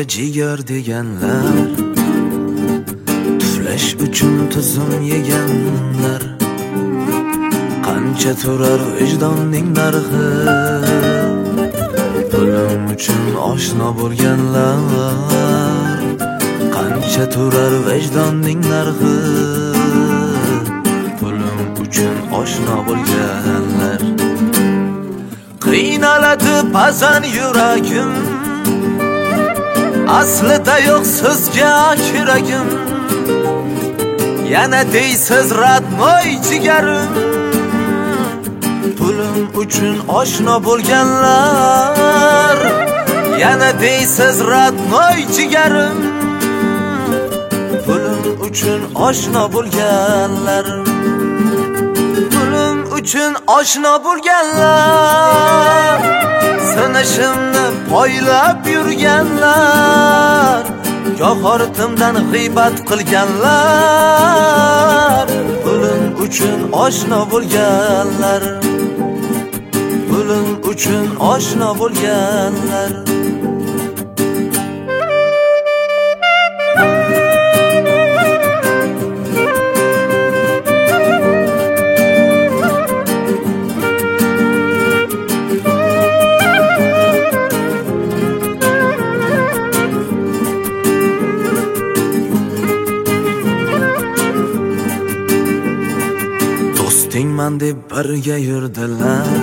jigar deganlar, tuflash uchun tuzum yeganlar. Qancha turar vijdonning narxi, pulim uchun oshno bo'lganlar. Qancha turar vijdonning narxi, pulim uchun oshno bo'lganlar. Qiynaladi ba'zan yuragim, aslida yo'q sizga kiragim. Yana deysiz radmoy jigarim, pulim uchun oshno bo'lganlar. Yana deysiz radmoy jigarim, pulim uchun oshno bo'lganlar. Pulim uchun oshno bo'lganlar, sinishimni poylab yurganlar, goh ortimdan g'iybat qilganlar. Pulim uchun oshno bo'lganlar, pulim uchun oshno bo'lganlar. Do'stingman deb birga yurdilar,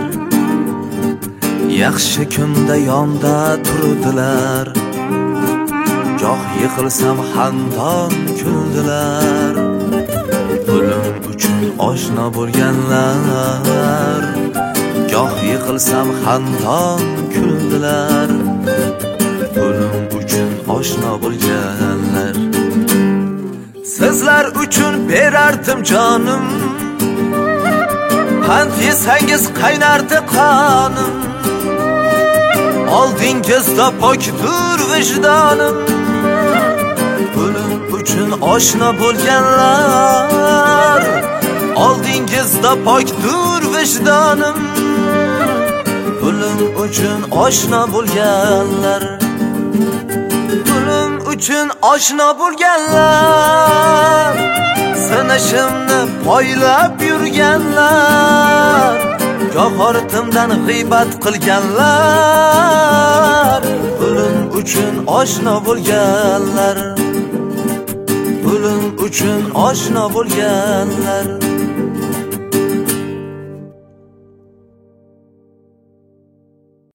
yaxshi kunda yonda turdilar. Goh yiqilsam xandon kuldilar, pulim uchun oshno bo'lganlar. Goh yiqilsam xandon kuldilar, pulim uchun oshno bo'lganlar. Sizlar uchun berardim jonim, qand yesangiz qaynardi qonim. Oldingizda pokdur vijdonim, pulim uchun oshno bo'lganlar. Oldingizda pokdur vijdonim, pulim uchun oshno bo'lganlar. Pulim uchun oshno bo'lganlar, sinishimni poylab yurganlar, goh ortimdan g'iybat qilganlar. Pulim uchun oshno bo'lganlar, pulim uchun oshno bo'lganlar.